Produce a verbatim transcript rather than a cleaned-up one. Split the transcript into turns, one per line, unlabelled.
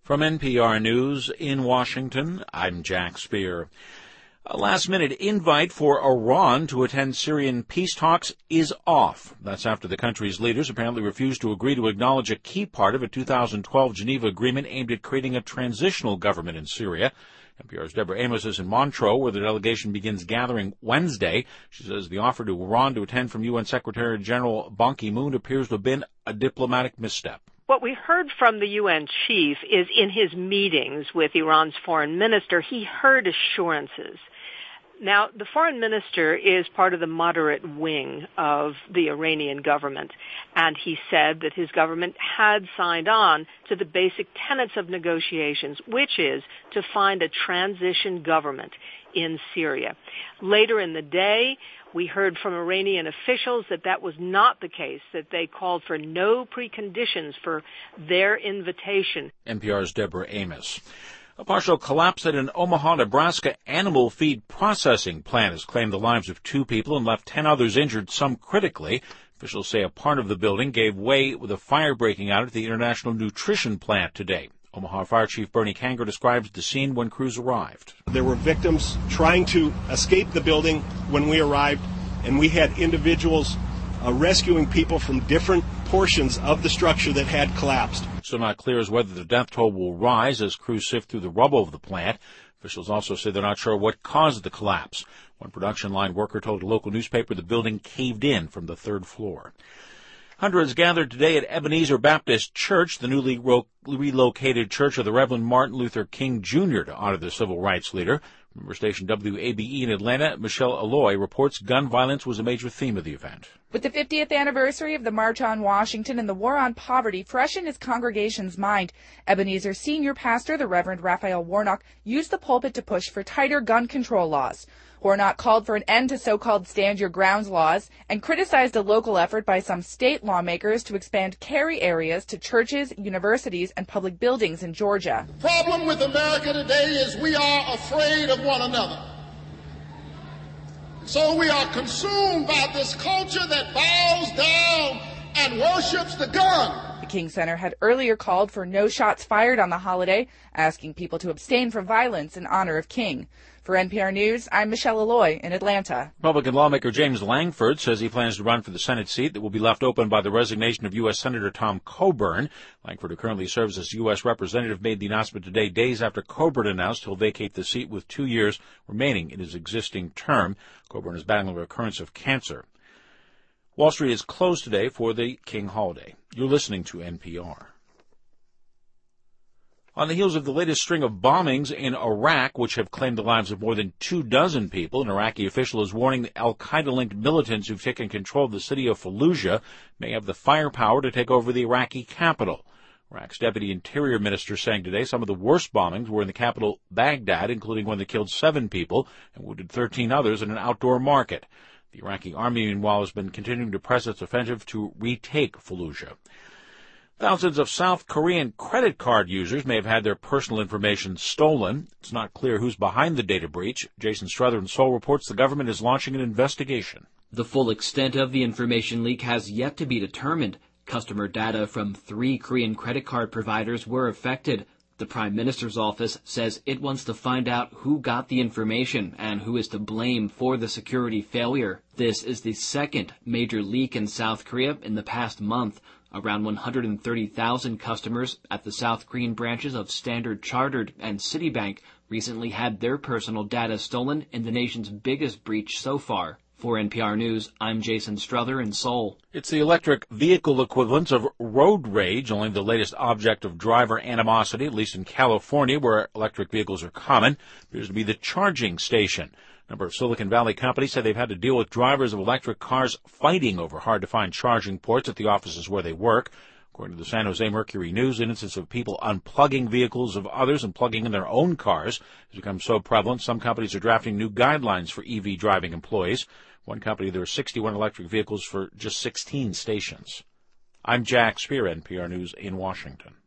From N P R News in Washington, I'm Jack Speer. A last-minute invite for Iran to attend Syrian peace talks is off. That's after the country's leaders apparently refused to agree to acknowledge a key part of a two thousand twelve Geneva agreement aimed at creating a transitional government in Syria. N P R's Deborah Amos is in Montreux, where the delegation begins gathering Wednesday. She says the offer to Iran to attend from U N Secretary General Ban Ki-moon appears to have been a diplomatic misstep.
What we heard from the U N chief is in his meetings with Iran's foreign minister, he heard assurances. Now, the foreign minister is part of the moderate wing of the Iranian government, and he said that his government had signed on to the basic tenets of negotiations, which is to find a transition government in Syria. Later in the day, we heard from Iranian officials that that was not the case, that they called for no preconditions for their invitation.
N P R's Deborah Amos. A partial collapse at an Omaha, Nebraska animal feed processing plant has claimed the lives of two people and left ten others injured, some critically. Officials say a part of the building gave way with a fire breaking out at the International Nutrition Plant today. Omaha Fire Chief Bernie Kanger describes the scene when crews arrived.
There were victims trying to escape the building when we arrived, and we had individuals uh, rescuing people from different portions of the structure that had collapsed.
Still not clear as whether the death toll will rise as crews sift through the rubble of the plant. Officials also say they're not sure what caused the collapse. One production line worker told a local newspaper the building caved in from the third floor. Hundreds gathered today at Ebenezer Baptist Church, the newly ro- relocated church of the Reverend Martin Luther King Junior, to honor the civil rights leader. Member station W A B E in Atlanta, Michelle Alloy reports gun violence was a major theme of the event.
With the fiftieth anniversary of the March on Washington and the War on Poverty fresh in his congregation's mind, Ebenezer senior pastor, the Reverend Raphael Warnock, used the pulpit to push for tighter gun control laws. Warnock called for an end to so-called stand your grounds laws and criticized a local effort by some state lawmakers to expand carry areas to churches, universities, and public buildings in Georgia.
The problem with America today is we are afraid of one another. So we are consumed by this culture that bows down and worships the gun.
The King Center had earlier called for no shots fired on the holiday, asking people to abstain from violence in honor of King. For N P R News, I'm Michelle Alloy in Atlanta.
Republican lawmaker James Langford says he plans to run for the Senate seat that will be left open by the resignation of U S Senator Tom Coburn. Langford, who currently serves as U S representative, made the announcement today, days after Coburn announced he'll vacate the seat with two years remaining in his existing term. Coburn is battling a recurrence of cancer. Wall Street is closed today for the King holiday. You're listening to N P R. On the heels of the latest string of bombings in Iraq, which have claimed the lives of more than two dozen people, an Iraqi official is warning the al-Qaeda-linked militants who've taken control of the city of Fallujah may have the firepower to take over the Iraqi capital. Iraq's deputy interior minister saying today some of the worst bombings were in the capital, Baghdad, including one that killed seven people and wounded thirteen others in an outdoor market. The Iraqi army, meanwhile, has been continuing to press its offensive to retake Fallujah. Thousands of South Korean credit card users may have had their personal information stolen. It's not clear who's behind the data breach. Jason Struther in Seoul reports the government is launching an investigation.
The full extent of the information leak has yet to be determined. Customer data from three Korean credit card providers were affected. The Prime Minister's office says it wants to find out who got the information and who is to blame for the security failure. This is the second major leak in South Korea in the past month. Around one hundred thirty thousand customers at the South Korean branches of Standard Chartered and Citibank recently had their personal data stolen in the nation's biggest breach so far. For N P R News, I'm Jason Struther in Seoul.
It's the electric vehicle equivalent of road rage, only the latest object of driver animosity, at least in California, where electric vehicles are common, appears to be the charging station. A number of Silicon Valley companies say they've had to deal with drivers of electric cars fighting over hard-to-find charging ports at the offices where they work. According to the San Jose Mercury News, instances of people unplugging vehicles of others and plugging in their own cars has become so prevalent, some companies are drafting new guidelines for E V driving employees. One company, there are sixty-one electric vehicles for just sixteen stations. I'm Jack Speer, N P R News in Washington.